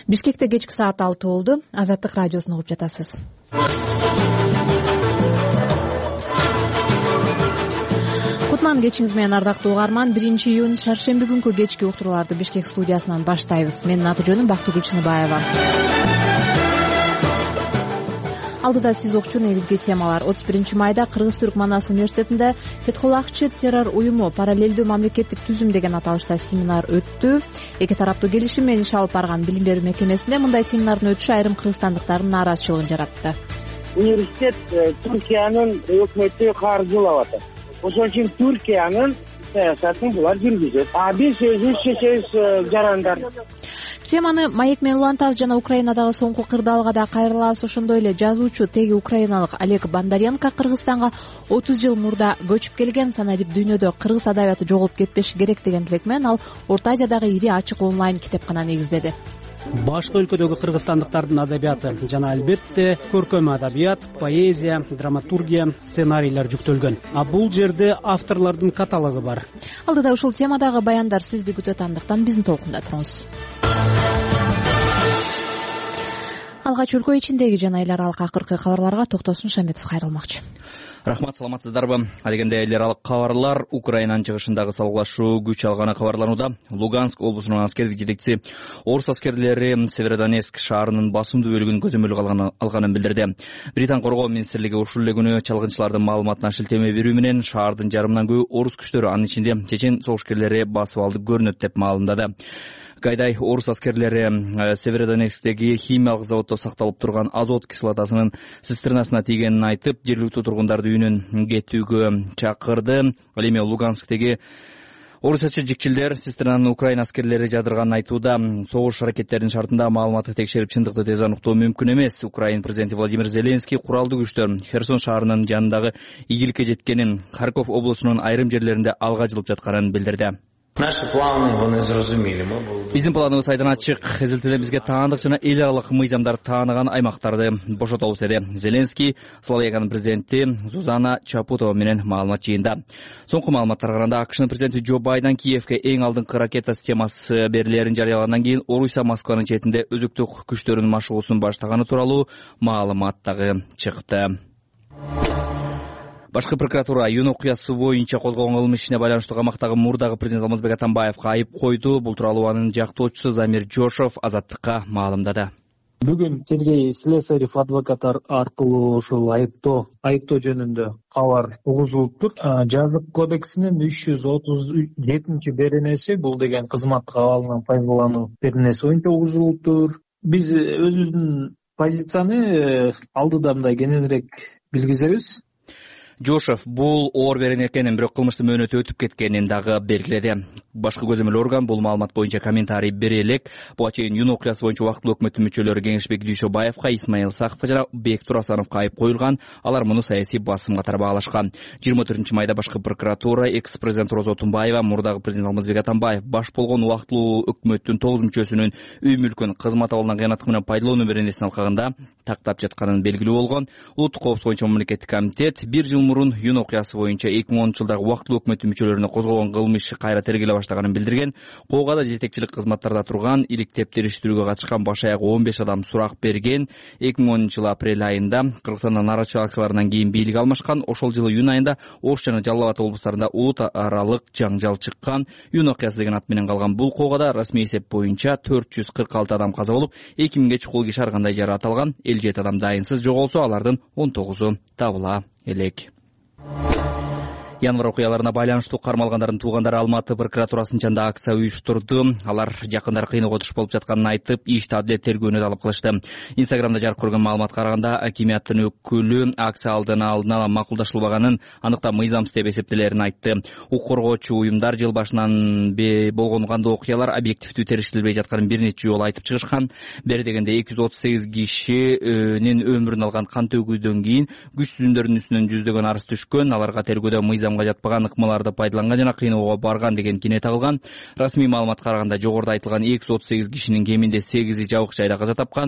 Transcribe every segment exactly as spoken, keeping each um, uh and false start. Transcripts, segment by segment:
Бишкекте кечки саат алты болду. Азаттык радиосун угуп жатасыз. Кутман кечиңиз менен, ардактуу угарман. биринчи июнь шаршемби күнкү кечки уктурууларды Бишкек студиясынан баштайбыз. Менин аты жөнүм Бактыгүл Чыныбаева. Алдыда сиз окчу негизги темалар. отуз биринчи майда Кыргыз-Түрк Манас университетинде Фетхуллахчы террор уюму параллелдүү мамлекеттик түзүм деген аталышта семинар өттү. Эки тараптуу келишим менен иш алып барган билим берүү мекемесинде мындай семинардын өтүшү айрым кыргызстандыктардын нааразычылыгын жаратты. Университет Түркиянын өкмөтү каржылап атат. Ошон үчүн Түркиянын саясатын булар жүргүзөт. А биз өзүбүз чечебиз жарандар. Теманы маек менен улантабыз жана Украинадагы соңку кырдаалга да кайрылабыз. Ошондой эле жазуучу теги украиналык Олег Бондаренко Кыргызстанга отуз жыл мурда көчүп келген. Саналип дүйнөдө кыргыз адабияты жоголуп кетпеши керек деген тилек менен ал Орто Азиядагы ири ачык онлайн китепкана негиздеди. Башка өлкөдөгү кыргызстандыктардын адабияты жана албетте көркөм адабият, поэзия, драматургия, сценарийлер жүктөлгөн. А бул жерде авторлордун каталогу бар. Алдыда ушул темадагы баяндар сизди күтөт, андыктан биздин толкунда туруңуз. Алгач өлкө ичиндеги жана эл аралык акыркы кабарларга Токтосун Шаметов кайрылмакчы. Рахмат, саламатсыздарбы? Адегенде эл аралык кабарлар Украинанын чыгышындагы салгылашуу күч алганы кабарланууда. Луганск облусунун аскердик жетекчиси орус аскерлери Северодонецк шаарынын басымдуу бөлүгүн көзөмөлгө алганын билдирди. Британ коргоо министрлиги ушул эле күнү чалгынчылардын маалыматына шилтеме берүү менен шаардын жарымынан көбү орус күчтөрү, анын ичинде чечен согушкерлери басып алды көрүнөт деп маалымдады. Кайдай орус аскерлери Северодонецктеги химиялык заводдо сакталып турган азот кислотасынын цистернасына тийгенин айтып, жергиликтүү тургундарды үйүнөн кетүүгө чакырды. Ал эми Лугансктеги орусча жикчилдер цистернанын Украина аскерлери жадырганын айтууда. Согуш аракеттеринин шартында маалыматты текшерип чындыкты тез аныктоо мүмкүн эмес. Украин президенти Владимир Зеленский куралдуу күчтөр Херсон шаарынын жанындагы ийгиликке жеткенин, Харьков облусунун айрым жерлеринде алга жылып жатканын билдирди. Биздин планыбыз айдан ачык. Эзелтеден бизге таандык жана эл аралык мыйзамдар тааныган аймактарды бошотобуз, деди Зеленский Словакиянын президенти Зузана Чапутова менен маалымат жыйында. Соңку маалыматтарга караганда АКШнын президенти Джо Байден Киевке эң алдыңкы ракета системасы берилерин жарыялагандан кийин Орусия Москванын четинде өзүктүк күчтөрүнүн машыгуусун баштаганы тууралуу маалымат дагы чыкты. Башкы прокуратура июнь окуясы боюнча козгогон кылмыш ишине байланыштуу камактагы мурдагы президент Алмазбек Атамбаевга айып койду. Бул тууралуу анын жактоочусу Замир Жошов Азаттыкка маалымдады. Бүгүн Сергей Слесарев адвокат аркылуу ушул айыптоо айыптоо жөнүндө кабар угузулуптур. Жазык кодексинин үч жүз отуз жетинчи беренеси, бул деген кызматка алынган пайдалануу беренеси боюнча угузулуптур. Биз өзүбүздүн позицияны алдыда мындай кененирээк билгизебиз. Жошев бул оор берен экенин, бирок кылмыштын мөөнөтү өтүп кеткенин дагы белгиледи. Башкы көзөмөл орган бул маалымат боюнча комментарий бере элек. Буга чейин июнь окуясы боюнча убактылуу өкмөттүн мүчөлөрү Кеңешбек Дүйшөбаевга, Исмаил Саковго жана Бектур Асановго айып коюлган. Алар муну саясий басым катары баалашкан. жыйырма төртүнчү майда башкы прокуратура экс-президент Роза Отунбаева, мурдагы президент Алмазбек Атамбаев баш болгон убактылуу өкмөттүн тогуз мүчөсүнүн үй мүлкүн кызмат абалынан кыянаттык менен пайдалануу беренесин алкагында тактап жатканын белгилүү болгон. Улуттук коопсуздук боюнча мамлекеттик комитет бир жыл мурун июнь окуясы боюнча эки миң онунчу жылдагы убактылуу өкмөттүн мүчөлөрүнө козголгон кылмыш кайра тергеле баштаганын билдирген. Коогада жетекчилик кызматтарда турган, иликтеп териштирүүгө катышкан баш аягы он беш адам сурак берген. эки миң онунчу жылы апрель айында Кыргызстанда нааразычылык акцияларынан кийин бийлик алмашкан. Ошол жылы июнь айында Ош жана Жалал Абад облустарында улут аралык жаңжал чыккан. Июнь окуясы деген ат менен калган бул коогада расмий эсеп боюнча төрт жүз кырк алты адам каза болуп, эки миңге чукул киши ар кандай жаракат алган. элүү жети адам дайынсыз жоголсо, алардын он тогузу табыла элек. Январ окуяларына байланыштуу кармалгандардын туугандары Алматы прокуратурасынын жанында акция уюштурду. Алар жакындары кыйноого туш болуп жатканын айтып, ишти адилет тергөөнү талап кылышты. Инстаграмда жарык көргөн маалыматка караганда, акимияттын өкүлү акция алдына алдын ала макулдашылбаганын, андыкта мыйзамсыз деп эсептелерин айтты. Укук коргоочу уюмдар жыл башынан болгон кандуу окуялар объективдүү териштирилбей жатканын бир нече жолу айтып чыгышкан. Бери дегенде эки жүз отуз сегиз кишинин өмүрүн алган кан төгүүдөн кийин күч түзүмдөрүнүн үстүнөн жүздөгөн арыз түшкөн. Аларга тергөөдө мыйзам жатпаган ыкмаларды пайдаланган жана кыйноого барган деген кине тагылган. Расмий маалыматка караганда жогоруда айтылган эки жүз отуз сегиз кишинин кеминде сегизи жабык жайда каза тапкан.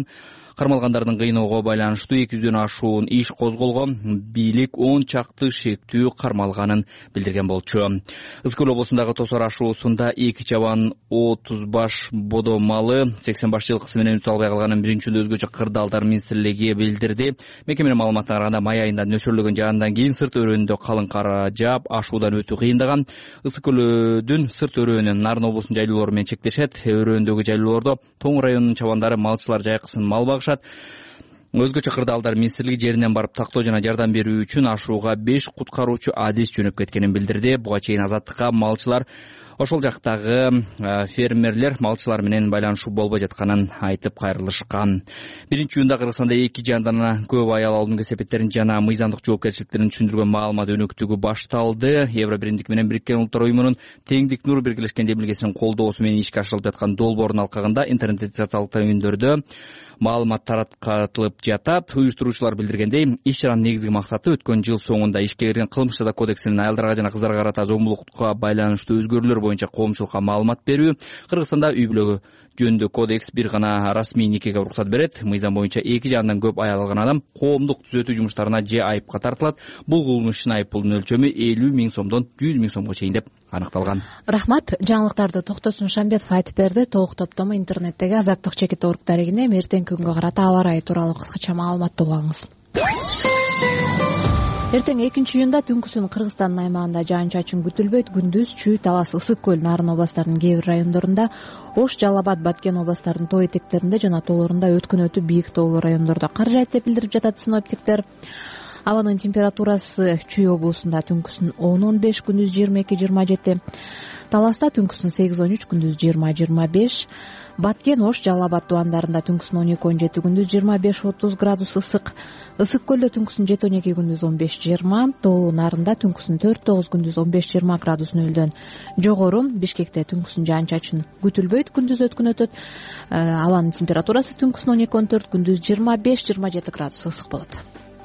Кармалгандардын кыйноого байланыштуу эки жүздөн ашуун иш козголгон. Бийлик он чакты шектүү кармалганын билдирген болчу. Ысык көл облусундагы Тосор ашуусунда эки чабан отуз баш бодо малы сексен баш жылкысы менен үтө албай калганын биринчи өзгөчө кырдаалдар министрлиги билдирди. Мекеменин маалыматына караганда май айында нөшөрлөгөн жагандан кийин сырт өрөөнүндө калың кар жаап ашуудан өтүү кыйындаган. Ысык көлдүн сырт өрөөнү Нарын облусунун жайлоолору менен чектешет. Өрөөндөгү жайлоолордо Тоң районунун чабандары малчылар жайкысын мал багышат. Өзгөчө кырдаалдар министрлиги жеринен барып тактоо жана жардам берүү үчүн ашууга беш куткаруучу адис жөнөп кеткенин билдирди. Буга чейин Азаттыкка малчылар ошол жактагы фермерлер малчылар менен байланышуу болбой жатканын айтып кайрылышкан. Биринчи июнда Кыргызстанда эки жандан көп аял алуунун кесепеттерин жана мыйзамдык жоопкерчиликтерин түшүндүргөн маалымат өнөктүгү башталды. Евро биримдик менен Бириккен Улуттар уюмунун Теңдик Нур биргелешкен демилгесинин колдоосу менен ишке ашырылып жаткан долбоордун алкагында интернет социалдык түйүндөрдө маалымат таратылып жатат. Уюштуруучулар билдиргендей, иш чаранын негизги максаты өткөн жыл соңунда ишке кирген Кылмыш жаза кодексинин аялдарга жана кыздарга карата зомбулукка байланыштуу өзгөрүүлөр боюнча коомчулукка маалымат берүү. Кыргызстанда үй бүлөгү жөнүндө кодекс бир гана расмий никеге уруксат берет. Мыйзам боюнча эки жандан көп аял алган адам коомдук түзөтүү жумуштарына же айыпка тартылат. Бул кылмыш үчүн айыппулдун өлчөмү элүү миң сомдон жүз миң сомго чейин деп аныкталган. Рахмат. Жаңылыктарды Токтосун Шамбетов айтып берди. Толук топтому интернеттеги Азаттык чекит орг дарегинде эртеңки күнгө карата аба ырайы тууралуу кыскача маалыматты угуп алыңыз. Эртең экинчи июнда түнкүсүн Кыргызстандын аймагында жаан-чачын күтүлбөйт. Күндүз Чүй, Талас, Ысык көл, Нарын областарынын кээ бир райондорунда, Ош, Жалал Абад, Баткен областарынын тоо этектеринде жана тоолорунда өткөн өтүп бийик тоолуу райондордо кар жаайт деп билдирип жатат синоптиктер. Абанын температурасы Чүй облусунда түнкүсүн он он беш, күндүз жыйырма эки жыйырма жети. Таласта түнкүсүн сегиз он үч, күндүз жыйырма жыйырма беш. Баткен, Ош, Жалал Абад тубандарында түнкүсүн он эки он жети, күндүз жыйырма беш отуз градус ысык. Ысык көлдө түнкүсүн жети он эки, күндүз он беш жыйырма. Тоолуу Нарында түнкүсүн төрт тогуз, күндүз он беш жыйырма градус нөлдөн жогору. Бишкекте түнкүсүн жаан-чачын күтүлбөйт, күндүз өткөн өтөт. Абанын температурасы түнкүсүн он эки он төрт, күндүз жыйырма беш жыйырма жети градус ысык болот.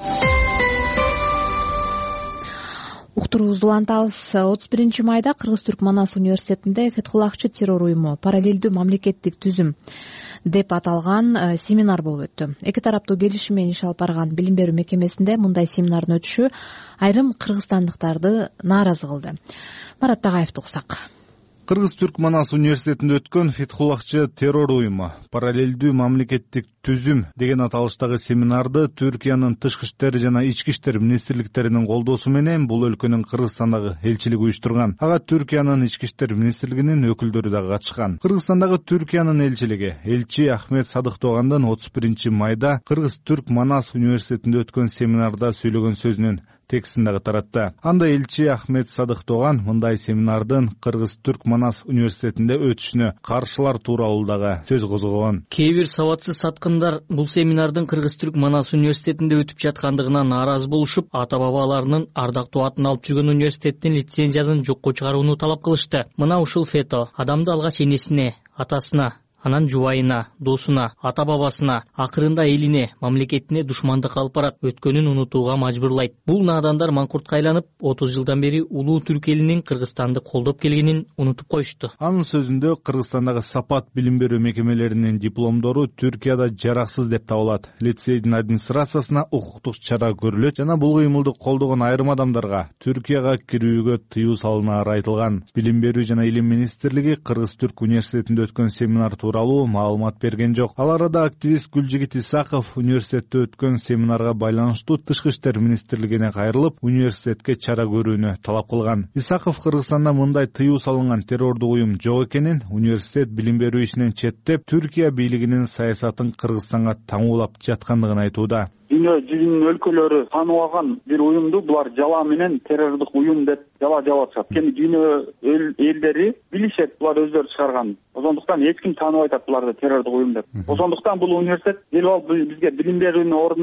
Уктуруубузду улантабыз. отуз биринчи майда Кыргыз-Түрк Манас университетинде Фетхуллахчы террор уюму параллелдүү мамлекеттик түзүм деп аталган семинар болуп өттү. Эки тараптуу келишим менен иш алып барган билим берүү мекемесинде мындай семинардын өтүшү айрым кыргызстандыктарды нааразы кылды. Марат Тагаевди угсак. Кыргыз-Түрк Манас университетинде өткөн Фетхуллахчы террор уюму параллелдүү мамлекеттик түзүм деген аталыштагы семинарды Түркиянын тышкы иштер жана ички иштер министрликтеринин колдоосу менен бул өлкөнүн Кыргызстандагы элчилиги уюштурган. Ага Түркиянын ички иштер министрлигинин өкүлдөрү дагы катышкан. Кыргызстандагы Түркиянын элчилиги элчи Ахмет Садык Тоогандын отуз биринчи майда Кыргыз-Түрк Манас университетинде өткөн семинарда сөйлөгөн сөзүнүн текстин дагы таратты. Анда элчи Ахмет Садык Тооган мындай семинардын Кыргыз-Түрк Манас университетинде өтүшүнө каршылар тууралуу дагы сөз козгогон. Кээ бир сабатсыз саткындар бул семинардын Кыргыз-Түрк Манас университетинде өтүп жаткандыгына нааразы болушуп, ата-бабаларынын ардактуу атын алып жүргөн университеттин лицензиясын жокко чыгарууну талап кылышты. Мына ушул фето адамды алгач энесине, атасына, анан жубайына, досуна, ата-бабасына, акырында элине, мамлекетине душмандык алып барат, өткөнүн унутууга мажбурлайт. Бул наадандар маңкуртка айланып, отуз жылдан бери улуу түрк элинин Кыргызстанды колдоп келгенин унутуп коюшту. Анын сөзүндө Кыргызстандагы сапат билим берүү мекемелеринин дипломдору Түркияда жараксыз деп табылат. Лицейдин администрациясына укуктук чара көрүлөт жана бул кыймылды колдогон айрым адамдарга Түркияга кирүүгө тыюу салынары айтылган. Билим берүү жана илим министрлиги Кыргыз-Түрк университетинде өткөн семинар тууралуу маалымат берген жок. Ал арада активист Гүлжигит Исаков университетте өткөн семинарга байланыштуу тышкы иштер министрлигине кайрылып, университетке чара көрүүнү талап кылган. Исаков Кыргызстанда мындай тыюу салынган террордук уюм жок экенин, университет билим берүү ишинен четтеп, Түркия бийлигинин саясатын Кыргызстанга таңуулап жаткандыгын айтууда. Дүйнө жүзүнүн өлкөлөрү таанып алган бир уюмду булар жала менен террордук уюм деп жала жаап атышат. Кеми дүйнө элдери билишет булар өздөрү чыгарган. Ошондуктан эч ким тааныбай атат буларды террордук уюм деп. Ошондуктан бул университет делип алып бизге билим берүүнүн ордуна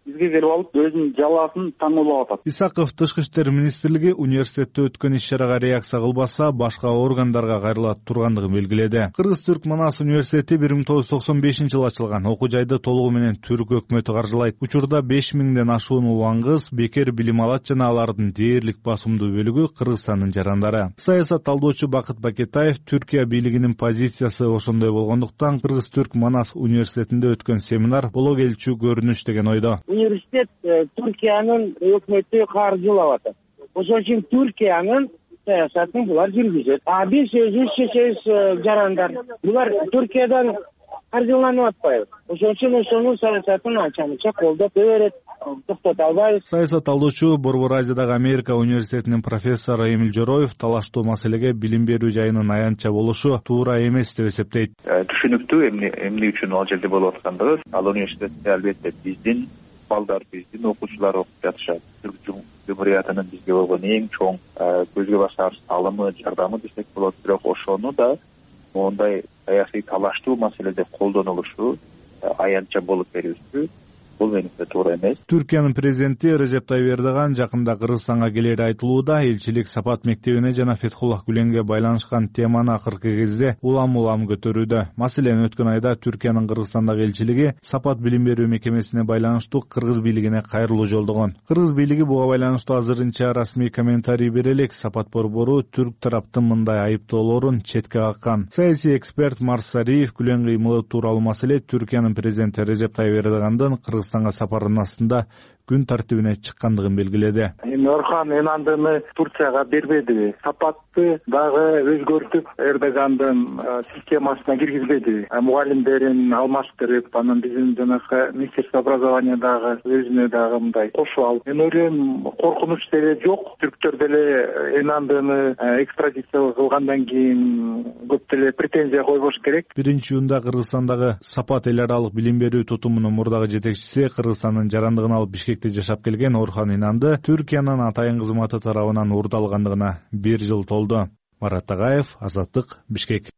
бизге келип алып өзүнүн жаласын таңуулап атат. Исаков Тышкы иштер министрлиги университетте өткөн иш-чарага реакция кылбаса, башка органдарга кайрыла тургандыгын белгиледи. Кыргыз-Түрк Манас университети бир миң тогуз жүз токсон бешинчи жылы ачылган. Окуу жайды толугу менен Түрк өкмөтү каржылайт. Учурда беш миңден ашуун улан кыз бекер билим алат жана алардын дээрлик басымдуу бөлүгү Кыргызстандын жарандары. Саясат талдоочу Бакыт Бакетаев Түркия бийлигинин позициясы ошондой болгондуктан Кыргыз-Түрк Манас университетинде өткөн семинар боло келчү көрүнүш деген ойдо. Университет Түркиянын өкмөтү каржылап атат. Ошон үчүн Түркиянын саясатын булар жүргүзөт. А биз өзүбүз чечебиз жарандар. Булар Түркиядан каржыланып атпайбы? Ошон үчүн ошонун саясатын анча-мынча колдоп берет. Токтото албайбыз. Саясат талдоочу Борбор Азиядагы Америка университетинин профессору Эмил Жороев талаштуу маселеге билим берүү жайынын аянтча болушу туура эмес деп эсептейт. Түшүнүктүү эмне үчүн ал жерде болуп аткандыгы. Ал университетте албетте биздин балдар, биздин окуучулар окуп жатышат. Түрк Жумуриятынын бизге болгон эң чоң көзгө басар салымы, жардамы десек болот. Бирок ошону да мондай саясий талаштуу маселеде колдонулушу аянтча болуп берүүсү бул менимче туура эмес. Түркиянын президенти Режеп Тайып Эрдоган жакында Кыргызстанга келери айтылууда элчилик Сапат мектебине жана Фетхуллах Гүленге байланышкан теманы акыркы кезде улам-улам көтөрүүдө. Маселен, өткөн айда Түркиянын Кыргызстандагы элчилиги Сапат билим берүү мекемесине байланыштуу кыргыз бийлигине кайрылуу жолдогон. Кыргыз бийлиги буга байланыштуу азырынча расмий комментарий бере элек. Сапат борбору түрк тараптын мындай айыптоолорун четке каккан. Саясий эксперт Марс Сариев Гүлен кыймылы тууралуу маселе Түркиянын президенти Режеп Тайып Эрдогандын Кыргызстанга сапарынын астында күн тартибине чыккандыгын белгиледи. Эми Орхон Инандыны Турцияга бербеди. Сапатты дагы өзгөртүп Эрдогандын системасына киргизбеди. Мугалимдерин алмаштырып, анан биздин жанагы министерство образования дагы өзүнө дагы мындай кошуп алып. Мен ойлойм, коркунуч деле жок. Түрктөр деле Инандыны экстрадиция кылгандан кийин көп деле претензия койбош керек. Биринчи июнда Кыргызстандагы Сапат эл аралык билим берүү тутумунун мурдагы жетекчиси, Кыргызстандын жарандыгын алып Бишкекте жашап келген Орхон Инанды Түркиянын атайын кызматы тарабынан урдалгандыгына бир жыл толду. Марат Тагаев, Азаттык, Бишкек.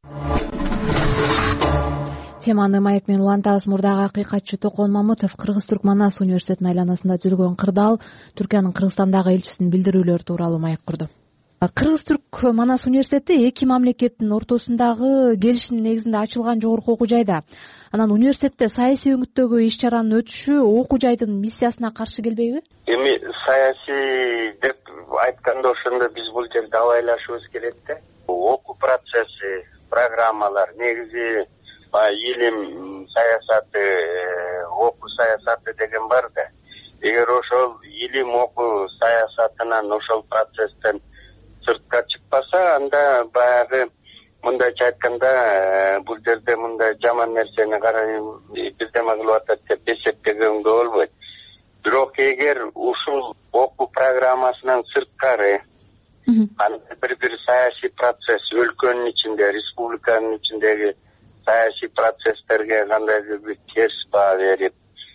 Теманы маек менен улантабыз. Мурдагы акыйкатчы Токон Мамытов Кыргыз-Түрк Манас университетинин айланасында жүргөн кырдаал Түркиянын Кыргызстандагы элчисинин билдирүүлөрү тууралуу маек курду. Кыргыз-Түрк Манас университети эки мамлекеттин ортосундагы келишимдин негизинде ачылган жогорку окуу жайда. Анан университетте саясий өңүттөгү иш-чаранын өтүшү окуу жайдын миссиясына каршы келбейби? Эми саясий деп айтканда ошондо биз бул жерде абайлашыбыз керек да. Окуу процесси, программалар, негизи илим саясаты, окуу саясаты деген бар да. Эгер ошол илим окуу саясатынан, ошол процесстен сыртка чыкпаса, анда баягы мындайча айтканда бул жерде мындай жаман нерсени карай бирдеме кылып атат деп эсептегенге болбойт. Бирок эгер ушул окуу программасынан сырткары кандай бир бир саясий процесс өлкөнүн ичинде, республиканын ичиндеги саясий процесстерге кандайдыр бир терс баа берип,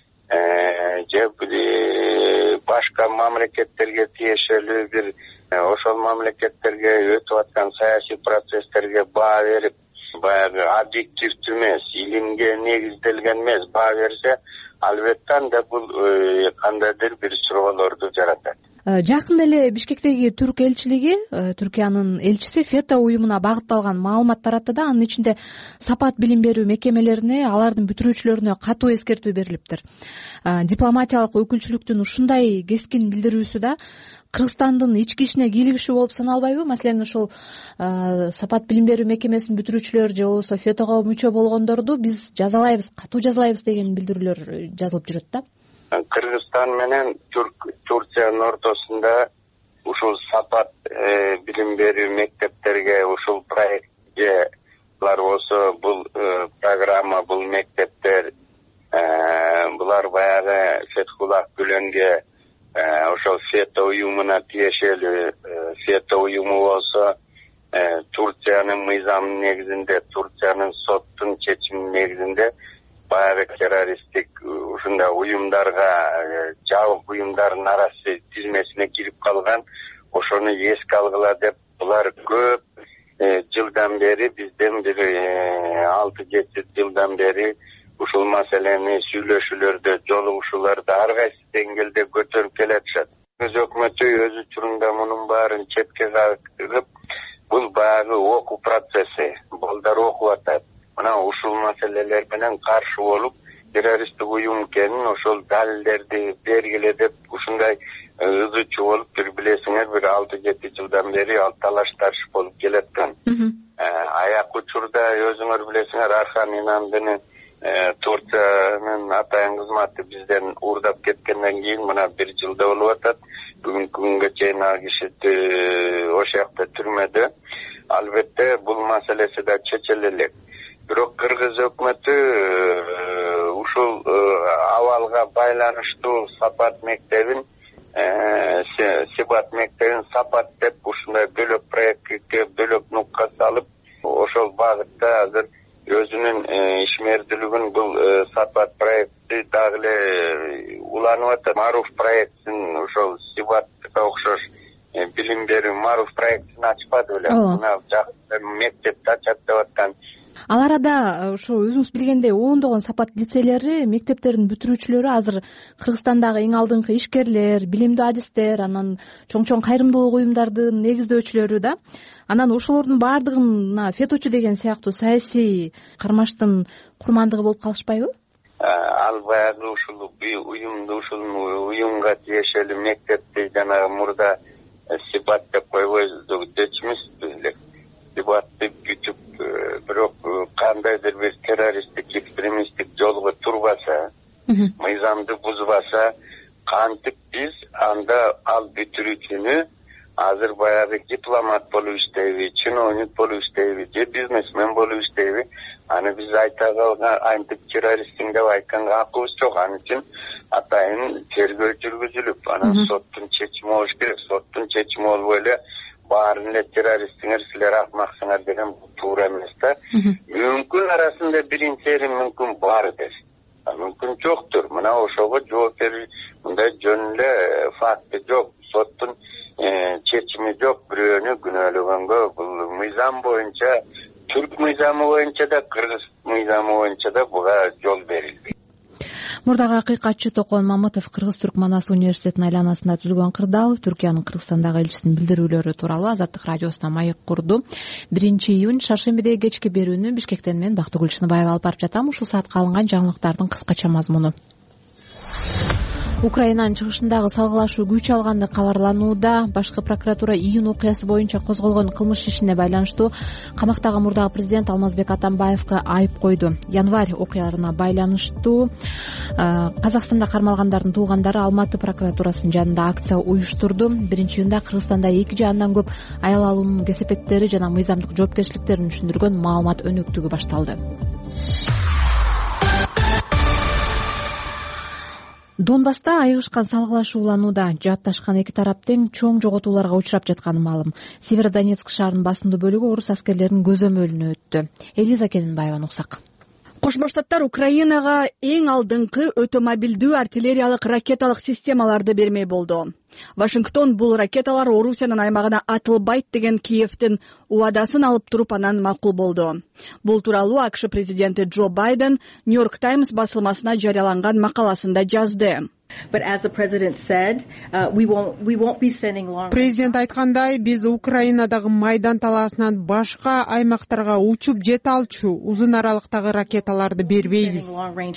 же башка мамлекеттерге тиешелүү бир ошол мамлекеттерге өтүп аткан саясий процесстерге баа берип, баягы объективдүү эмес, илимге негизделген эмес баа берсе, албетте анда бул кандайдыр бир суроолорду жаратат. Жакында эле Бишкектеги түрк элчилиги, Түркиянын элчиси Фета уюмуна багытталган маалымат таратты да, анын ичинде Сапат билим берүү мекемелерине, алардын бүтүрүүчүлөрүнө катуу эскертүү берилиптир. Дипломатиялык өкүлчүлүктүн ушундай кескин билдирүүсү да Кыргызстандын ички ишине кийлигишүү болуп саналбайбы? Маселен, ошол Сапат билим берүү мекемесинин бүтүрүүчүлөрү же болбосо Фетого мүчө болгондорду биз жазалайбыз, катуу жазалайбыз деген билдирүүлөр жазылып жүрөт да. Кыргызстан менен Турциянын ортосунда ушул Сапат билим берүү мектептерге ушул проектке булар болсо бул программа, бул мектептер булар баягы Фетхуллах Гүленге ошол Фета уюмуна тиешелүү. Фета уюму болсо Турциянын мыйзамынын негизинде, Турциянын соттун чечиминин негизинде баягы террористтик ушундай уюмдарга, жабык уюмдардын арасы тизмесине кирип калган. Ошону эске алгыла деп булар көп жылдан бери, бизден бир алты жети жылдан бери ушул маселени сүйлөшүүлөрдө, жолугушууларда ар кайсы деңгээлде көтөрүп келатышат. Өз өкмөтү өз учурунда мунун баарын четке кагып, бул баягы окуу процесси, балдар окуп атат. Мына ушул маселелер менен каршы болуп, террористтик уюм экенин ошол далилдерди бергиле деп ушундай ызычуу болуп, бир билесиңер, бир алты жети жылдан бери ал талаш тартыш болуп келаткан. Аяк учурда өзүңөр билесиңер, Архан Инандынын Турциянын атайын кызматы бизден уурдап кеткенден кийин мына бир жылда болуп атат. Бүгүнкү күнгө чейин ал киши ошол жакта түрмөдө. Албетте бул маселеси да чечиле элек. Бирок кыргыз өкмөтү ушул абалга байланыштуу Сапат мектебин Сибат мектебин Сапат деп ушундай бөлөк проектке бөлөк нукка салып, ошол багытта азыр өзүнүн ишмердүүлүгүн бул Сапат проекти дагы эле уланып атат. Маруф проектин ошол Сибатка окшош билим берүү Маруф проектин ачпады беле. Мына жакында мектепти ачат деп аткан. Ал арада ушу өзүңүз билгендей ондогон Сапат лицейлери, мектептердин бүтүрүүчүлөрү азыр Кыргызстандагы эң алдыңкы ишкерлер, билимдүү адистер, анан чоң-чоң кайрымдуулук уюмдардын негиздөөчүлөрү да. Анан ошолордун баардыгына феточу деген сыяктуу саясий кармаштын курмандыгы болуп калышпайбы? Ал баягы ушул уюмду ушул уюмга тиешелүү мектепти жанагы мурда Сибат деп койбойбуз дечимизбиз эле. Сибатты бүтүп, бирок кандайдыр бир террористтик, экстремисттик жолго турбаса, мыйзамды бузбаса, кантип биз анда ал бүтүрүүчүнү азыр баягы дипломат болуп иштейби, чиновник болуп иштейби, же бизнесмен болуп иштейби, аны биз айта калган антип террористтин деп айтканга акыбыз жок. Ал үчүн атайын тергөө жүргүзүлүп, анан соттун чечими болуш керек. Соттун чечими болбой эле баарын эле террористсиңер, силер акмаксыңар деген туура эмес да. Мүмкүн арасында биринчери мүмкүн бар дер. Мүмкүн жоктур. Мына ошого жооп берүү мындай жөн эле факты жок. Соттун чечими жок. Бирөөнү күнөөлөгөнгө бул мыйзам боюнча, түрк мыйзамы боюнча да, кыргыз мыйзамы боюнча да буга жол берилбейт. Мурдагы акыйкатчы Токон Мамытов Кыргыз-Түрк Манас университетинин айланасында түзүлгөн Кырдаалов Түркиянын Кыргызстандагы элчисинин билдирүүлөрү тууралуу Азаттык радиосуна маек курду. биринчи июнь шаршембидеги кечки берүүнү Бишкектен мен Бактыгүл Чыныбаева алып барып жатам. Ушул саатка алынган жаңылыктардын кыскача мазмуну. Украинанын чыгышындагы салгылашуу күч алганды кабарланууда. Башкы прокуратура июнь окуясы боюнча козголгон кылмыш ишине байланыштуу камактагы мурдагы президент Алмазбек Атамбаевге айып койду. Январь окуяларына байланыштуу Казакстанда кармалгандардын туугандары Алматы прокуратурасынын жанында акция уюштурду. биринчи июнда Кыргызстанда эки же андан көп аял алуунун кесепеттери жана мыйзамдык жоопкерчиликтерин түшүндүргөн маалымат өнөктүгү башталды. Донбасста айыгышкан салгылашуу уланууда. Жапташкан эки тарап тең чоң жоготууларга учурап жатканы маалым. Северодонецк шаарынын басымдуу бөлүгү орус аскерлеринин көзөмөлүнө өттү. Элиза Келинбаева уксак. Кошмо Штаттар Украинага эң алдыңкы өтө мобилдүү артиллериялык ракеталык системаларды бермей болду. Вашингтон бул ракеталар Орусиянын аймагына атылбайт деген Киевдин убадасын алып туруп анан макул болду. Бул тууралуу АКШ президенти Джо Байден Нью-Йорк Таймс басылмасына жарыяланган макаласында жазды. Президент айткандай, биз Украинадагы майдан талаасынан башка аймактарга учуп жете алчу узун аралыктагы ракеталарды бербейбиз.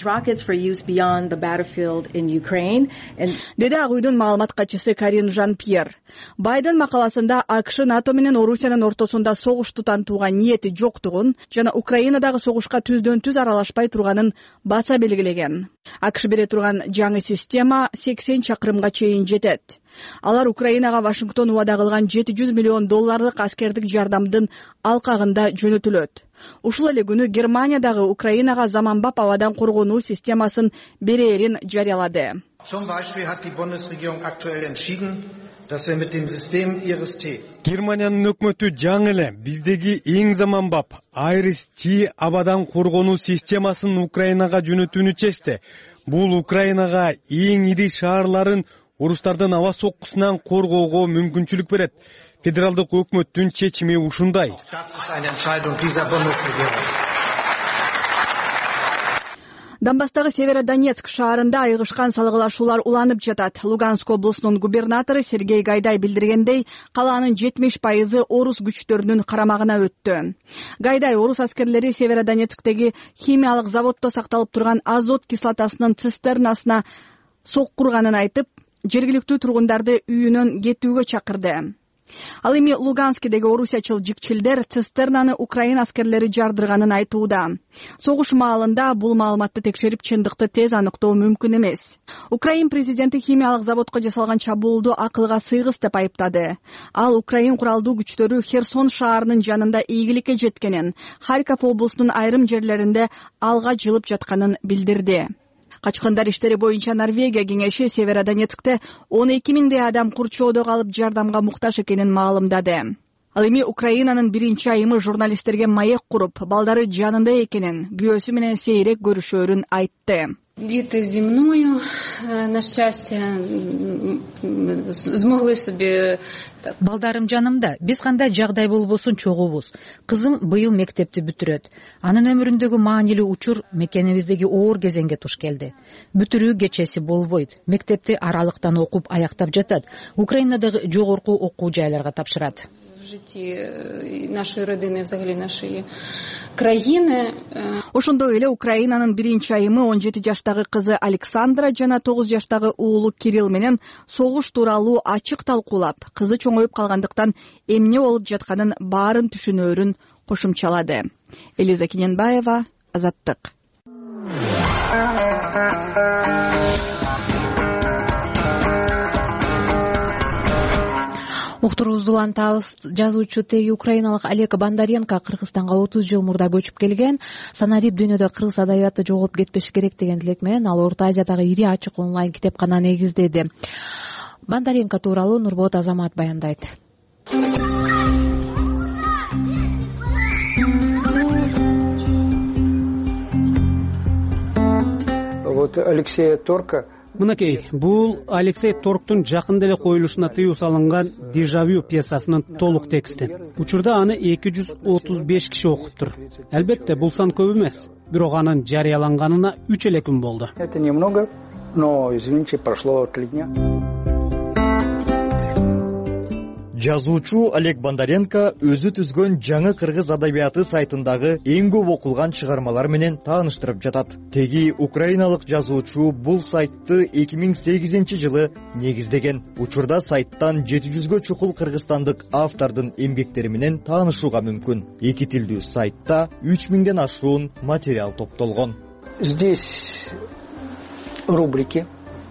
Деди Ак үйдүн маалымат катчысы Карин Жан-Пьер. Байден макаласында АКШ НАТО менен Орусиянын ортосунда согуш тутантууга ниети жоктугун жана Украинадагы согушка түздөн түз аралашпай турганын баса белгилеген. АКШ бере турган жаңы система сексен чакырымга чейин жетет. Алар Украинага Вашингтон убада кылган жети жүз миллион долларлык аскердик жардамдын алкагында жөнөтүлөт. Ушул эле күнү Германиядагы Украинага заманбап абадан коргонуу системасын берээрин жарыялады. Германиянын өкмөтү жаңы эле биздеги эң заманбап Айрис-Ти абадан коргонуу системасын Украинага жөнөтүүнү чечти. Бул Украинага эң ири шаарларын орустардын аба соккусунан коргоого мүмкүнчүлүк берет. Федералдык өкмөттүн чечими ушундай. Донбасстагы Северодонецк шаарында айгышкан салгылашуулар уланып жатат. Луганск облусунун губернатору Сергей Гайдай билдиргендей, калаанын жетимиш пайызы орус күчтөрүнүн карамагына өттү. Гайдай орус аскерлери Северодонецктеги химиялык заводдо сакталып турган азот кислотасынын цистернасына соккурганын айтып, жергиликтүү тургундарды үйүнөн кетүүгө чакырды. Ал эми Луганскдеги орусячыл жикчилдер цистернаны Украина аскерлери жардырганын айтууда. Согуш маалында бул маалыматты текшерип чындыкты тез аныктоо мүмкүн эмес. Украин президенти химиялык заводко жасалган чабуулду акылга сыйгыс деп айыптады. Ал Украин куралдуу күчтөрү Херсон шаарынын жанында ийгиликке жеткенин, Харьков облусунун айрым жерлеринде алга жылып жатканын билдирди. Качкындар иштери боюнча Норвегия кеңеши Северодонецкте он эки миңдей адам курчоодо калып жардамга муктаж экенин маалымдады. Ал эми Украинанын биринчи айымы журналисттерге маек куруп, балдары жанында экенин, күйөөсү менен сейрек көрүшөөрүн айтты. Діти зі мною, на щастя, змогли собі... Балдарым жанымда. Биз кандай жагдай болбосун чогуубуз. Кызым быйыл мектепти бүтүрөт. Анын өмүрүндөгү маанилүү учур мекенибиздеги оор кезеңге туш келди. Бүтүрүү кечеси болбойт. Мектепти аралыктан окуп аяктап жатат. Украинадагы жогорку окуу жайларга тапшырат. В житті нашої родини, взагалі нашої країни. Ошондой эле Украинанын биринчи айымы он жети жаштагы кызы Александра жана тогуз жаштагы уулу Кирилл менен согуш тууралуу ачык талкуулап, кызы чоңоюп калгандыктан эмне болуп жатканын баарын түшүнөөрүн кошумчалады. Элиза Кененбаева, Азаттык. Уктуруубузду улантабыз. Жазуучу теги украиналык Олег Бондаренко Кыргызстанга отуз жыл мурда көчүп келген. Санарип дүйнөдө кыргыз адабияты жогоп кетпеши керек деген тилек менен ал Орто Азиядагы ири ачык онлайн китепкана негиздеди. Бондаренко тууралуу Нурболот Азамат баяндайт. Вот Алексея Торка. Мынакей, бул Алексей Торктун жакында эле коюлушуна тыюу салынган «Дежавю» пьесасынын толук тексти. Учурда аны эки жүз отуз беш киши окуптур. Албетте, бул сан көп эмес. Бирок анын жарыяланганына үч эле күн болду. Это немного, но, извините, прошло три дня. Жазуучу Олег Бондаренко өзү түзгөн жаңы кыргыз адабияты сайтындагы эң көп окулган чыгармалар менен тааныштырып жатат. Теги украиналык жазуучу бул сайтты эки миң сегизинчи жылы негиздеген. Учурда сайттан жети жүзгө чукул кыргызстандык автордун эмгектери менен таанышууга мүмкүн. Эки тилдүү сайтта үч миңден ашуун материал топтолгон. Здесь рубрики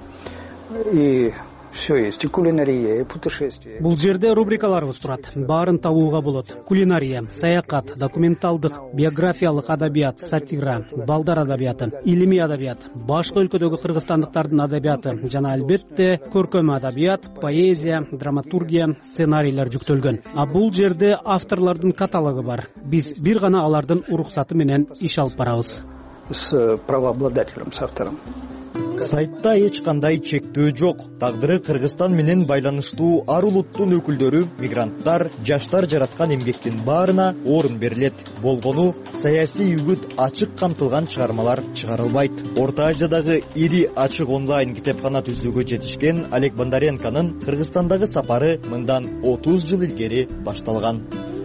и все есть, и кулинария, и путешествия. Бул жерде рубрикаларыбыз турат. Баарын табууга болот. Кулинария, саякат, документалдык, биографиялык адабият, сатира, балдар адабияты, илимий адабият, башка өлкөдөгү кыргызстандыктардын адабияты жана албетте көркөм адабият, поэзия, драматургия, сценарийлер жүктөлгөн. А бул жерде авторлордун каталогу бар. Биз бир гана алардын уруксаты менен иш алып барабыз. С правообладателем, с автором. Сайтта эч кандай чектөө жок. Тагдыры Кыргызстан менен байланыштуу ар улуттун өкүлдөрү, мигранттар, жаштар жараткан эмгектин баарына орун берилет. Болгону саясий үгүт ачык камтылган чыгармалар чыгарылбайт. Орто Азиядагы ири ачык онлайн китепкана түзүүгө жетишкен Олег Бондаренконун Кыргызстандагы сапары мындан отуз жыл илгери башталган.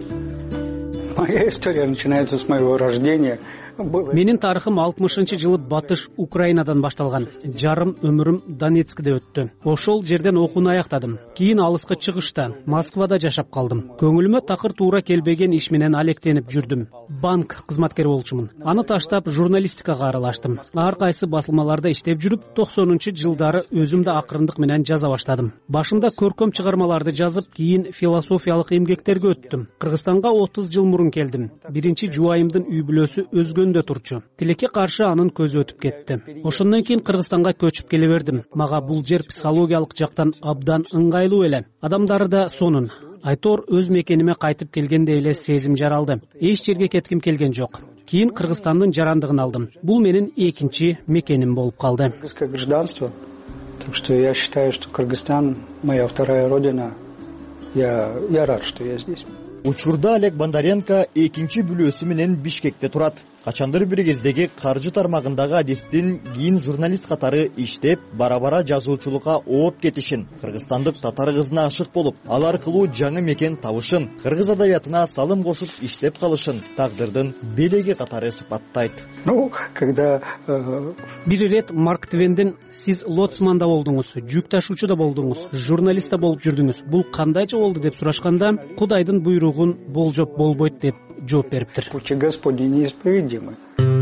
Моя история начинается с моего рождения. Менин тарыхым алтымышынчы жылы батыш Украинадан башталган. Жарым өмүрүм Донецкте өттү. Ошол жерден окууну аяктадым. Кийин алыска чыгышта Москвада жашап калдым. Көңүлүмө такыр туура келбеген иш менен алектенип жүрдүм. Банк кызматкери болчумун. Аны таштап журналистикага аралаштым. Ар кайсы басылмаларда иштеп жүрүп, токсонунчу жылдары өзүм да акырындык менен жаза баштадым. Башында көркөм чыгармаларды жазып, кийин философиялык эмгектерге өттүм. Кыргызстанга отуз жыл мурун келдим. Биринчи жубайымдын үй бүлөсү өзгөндө турчу. Тилекке каршы анын көзү өтүп кетти. Ошондон кийин Кыргызстанга көчүп келе бердим. Мага бул жер психологиялык жактан абдан ыңгайлуу эле. Адамдары да сонун. Айтор өз мекениме кайтып келгендей эле сезим жаралды. Эч жерге кетким келген жок. Кийин Кыргызстандын жарандыгын алдым. Бул менин экинчи мекеним болуп калды. Кыргызское гражданство. Так что я считаю, что Кыргызстан моя вторая родина. Я я рад, что я здесь. Учурда Олег Бондаренко экинчи бүлөсү менен Бишкекте турат. качандыр бир кездеги каржы тармагындагы адистин кийин журналист катары иштеп бара бара жазуучулукка ооп кетишин, кыргызстандык татар кызына ашык болуп, ал аркылуу жаңы мекен табышын, кыргыз адабиятына салым кошуп иштеп калышын тагдырдын белеги катары сыпаттайт. Ну, когда бир ирет Марк Твендин сиз лоцман да болдуңуз, жүк ташуучу да болдуңуз, журналист да болуп жүрдүңүз. Бул кандайча болду деп сурашканда, Кудайдын буйругун болжоп болбойт деп жооп бериптир. Пути Господи неисповедимы.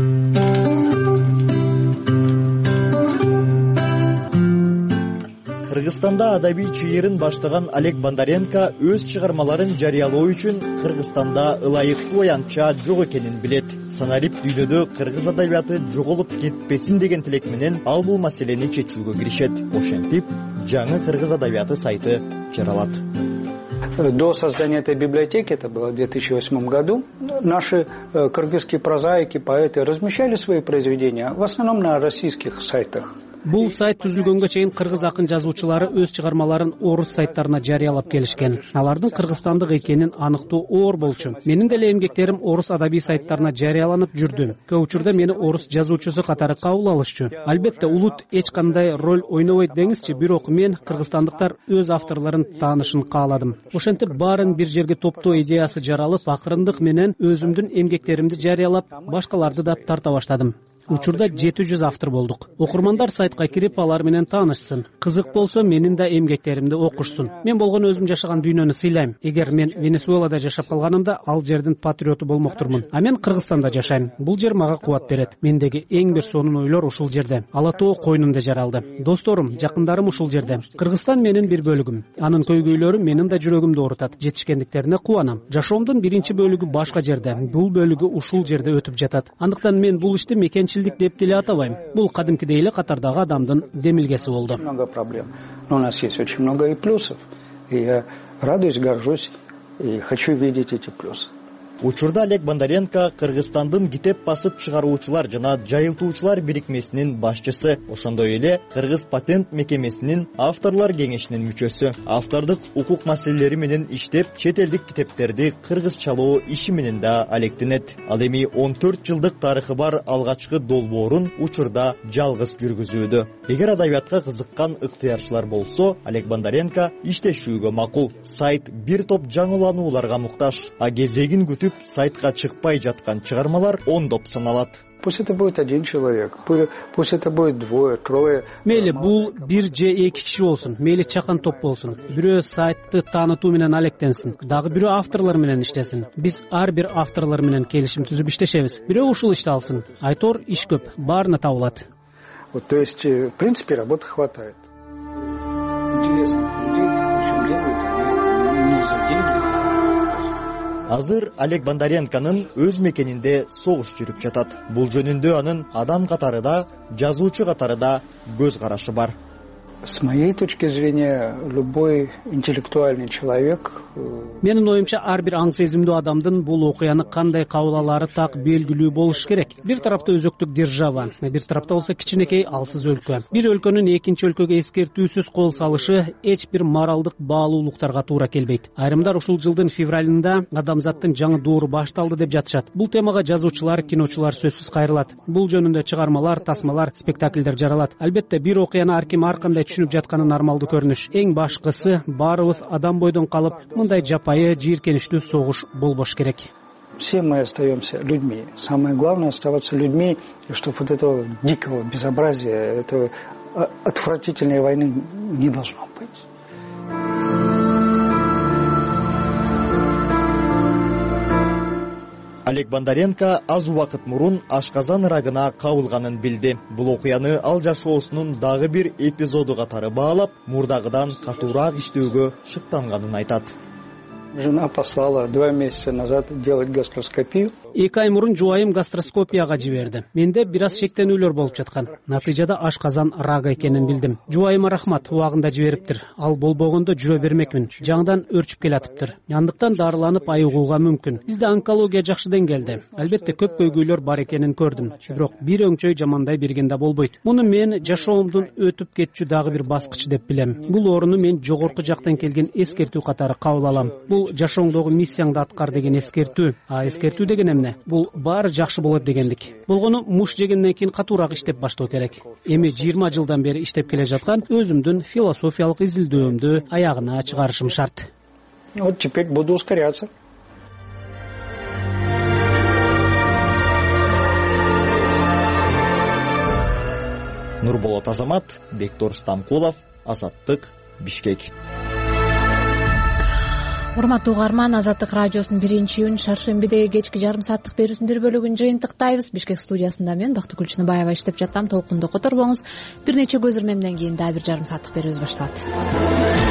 Кыргызстанда адабий чыйырын баштаган Олег Бондаренко өз чыгармаларын жарыялоо үчүн Кыргызстанда ылайыктуу аянтча жок экенин билет. Санарип дүйнөдө кыргыз адабияты жоголуп кетпесин деген тилек менен ал бул маселени чечүүгө киришет. Ошентип, жаңы кыргыз адабияты сайты жаралат. До создания этой библиотеки, это было в две тысячи восьмом году, наши кыргызские прозаики, поэты размещали свои произведения в основном на российских сайтах. Бул сайт түзүлгөнгө чейин кыргыз акын жазуучулары өз чыгармаларын орус сайттарына жарыялап келишкен. Алардын кыргызстандык экенин аныктоо оор болчу. Менин деле эмгектерим орус адабий сайттарына жарыяланып жүрдү. Көп учурда мени орус жазуучусу катары кабыл алышчу. Албетте улут эч кандай роль ойнобойт деңизчи, бирок мен кыргызстандыктар өз авторлорун таанышын кааладым. Ошентип баарын бир жерге топтоо идеясы жаралып, акырындык менен өзүмдүн эмгектеримди жарыялап, башкаларды да тарта баштадым. Учурда жети жүз автор болдук. Окурмандар сайтка кирип, алар менен таанышсын. Кызык болсо, менин да эмгектеримди окушсун. Мен болгон өзүм жашаган дүйнөнү сыйлайм. Эгер мен Венесуэлада жашап калганымда, ал жердин патриоту болмоктурмун. А мен Кыргызстанда жашайм. Бул жер мага кубат берет. Мендеги эң бир сонун ойлор ушул жерде. Ала тоо койнумда жаралды. Досторум, жакындарым ушул жерде. Кыргызстан менин бир бөлүгүм. Анын көйгөйлөрү менин да жүрөгүмдү оорутат. Жетишкендиктерине кубанам. Жашоомдун биринчи бөлүгү башка жерде. Бул бөлүгү ушул жерде өтүп жатат. Андыктан мен бул ишти мекенчилдик деп деле атабайм. Бул кадимкидей эле катардагы адамдын демилгеси болду. Много проблем. Но у нас есть очень много и плюсов. И я радуюсь, горжусь и хочу видеть эти плюсы. Учурда Олег Бондаренко Кыргызстандын китеп басып чыгаруучулар жана жайылтуучулар бирикмесинин башчысы, ошондой эле Кыргыз патент мекемесинин авторлор кеңешинин мүчөсү. Автордук укук маселелери менен иштеп, чет элдик китептерди кыргызчалоо иши менен да алектенет. Ал эми он төрт жылдык тарыхы бар алгачкы долбоорун учурда жалгыз жүргүзүүдө. Эгер адабиятка кызыккан ыктыярчылар болсо, Олег Бондаренко иштешүүгө макул. Сайт бир топ жаңыланууларга муктаж, а кезегин күтүп сайтка чыкпай жаткан чыгармалар ондоп саналат. Пусть это будет один человек, пусть это будет двое, трое. Мейли бул бир же эки киши болсун, мейли чакан топ болсун. Бирөө сайтты таанытуу менен алектенсин, дагы бирөө авторлор менен иштесин. Биз ар бир авторлор менен келишим түзүп иштешебиз. Бирөө ушул ишти алсын. Айтор иш көп, баарына табылат. Вот, то есть, в принципе, работы хватает. Интересно, людей, причем делают они не за деньги. Азыр Олег Бондаренконун өз мекенинде согуш жүрүп жатат. Бул жөнүндө анын адам катары да, жазуучу катары да көз карашы бар. С моей точки зрения, любой интеллектуальный человек... Менин оюмча, ар бир аң сезимдүү адамдын бул окуяны кандай кабыл алаары так белгилүү болуш керек. Бир тарапта өзөктүк держава, бир тарапта болсо кичинекей алсыз өлкө. Бир өлкөнүн экинчи өлкөгө эскертүүсүз кол салышы эч бир моралдык баалуулуктарга туура келбейт. Айрымдар ушул жылдын февралында адамзаттын жаңы доору башталды деп жатышат. Бул темага жазуучулар, киночулар сөзсүз кайрылат. Бул жөнүндө чыгармалар, тасмалар, спектакльдер жаралат. Албетте, бир окуяны ар ким ар кандай түшүнүп жатканы нормалдуу көрүнүш. Эң башкысы, баарыбыз адам бойдон калып, мындай жапайы, жийиркеничтүү согуш болбош керек. Все мы остаемся людьми. Самое главное оставаться людьми, и чтобы вот этого дикого безобразия, этой отвратительной войны не должно быть. Олег Бондаренко аз убакыт мурун ашказан рагына кабылганын билди. Бул окуяны ал жашоосунун дагы бир эпизоду катары баалап, мурдагыдан катуураак иштөөгө шыктанганын айтат. Жена послала два месяца назад делать гастроскопию. Эки ай мурун жубайым гастроскопияга жиберди. Менде бир аз шектенүүлөр болуп жаткан. Натыйжада ашказан рага экенин билдим. Жубайыма рахмат, убагында жибериптир. Ал болбогондо жүрө бермекмин. Жаңыдан өрчүп келатыптыр. Андыктан дарыланып айыгууга мүмкүн. Бизде онкология жакшы деңгээлде. Албетте көп көйгөйлөр бар экенин көрдүм. Бирок бир өңчөй жамандай бергенде болбойт. Муну мен жашоомдун өтүп кетчү дагы бир баскычы деп билем. Бул орунду мен жогорку жактан келген эскертүү катары кабыл алам. Бул бул жашооңдогу миссияңды аткар деген эскертүү. А эскертүү деген эмне? Бул баары жакшы болот дегендик. Болгону муш жегенден кийин катуураак иштеп баштоо керек. Эми жыйырма жылдан бери иштеп келе жаткан өзүмдүн философиялык изилдөөмдү аягына чыгарышым шарт. Вот теперь буду ускоряться. Нурболот Азамат, Бектор Стамкулов, Азаттык, Бишкек. Урматтуу угарман, Азаттык радиосунун биринчи үн шаршембидеги кечки жарым сааттык берүүсүнүн бир бөлүгүн жыйынтыктайбыз. Бишкек студиясында мен Бактыгүл Чыныбаева иштеп жатам. Толкунду которбоңуз. Бир нече көз ирмемден кийин дагы бир жарым сааттык берүүбүз башталат.